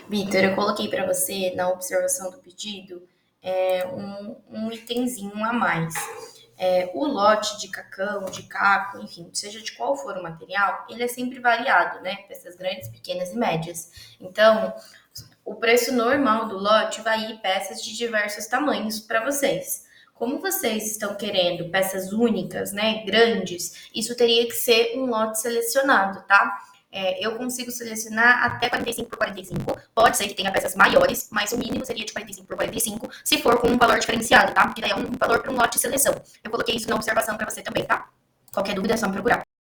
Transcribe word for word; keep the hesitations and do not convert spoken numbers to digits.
Vitor, eu coloquei para você na observação do pedido é, um, um itemzinho a mais. É, o lote de cacão, de caco, enfim, seja de qual for o material, ele é sempre variado, né? Peças grandes, pequenas e médias. Então, o preço normal do lote vai ir peças de diversos tamanhos para vocês. Como vocês estão querendo peças únicas, né, grandes, isso teria que ser um lote selecionado, tá? É, eu consigo selecionar até quarenta e cinco por quarenta e cinco. Pode ser que tenha peças maiores, mas o mínimo seria de quarenta e cinco por quarenta e cinco, se for com um valor diferenciado, tá? Porque daí é um valor para um lote de seleção. Eu coloquei isso na observação para você também, tá? Qualquer dúvida é só me procurar.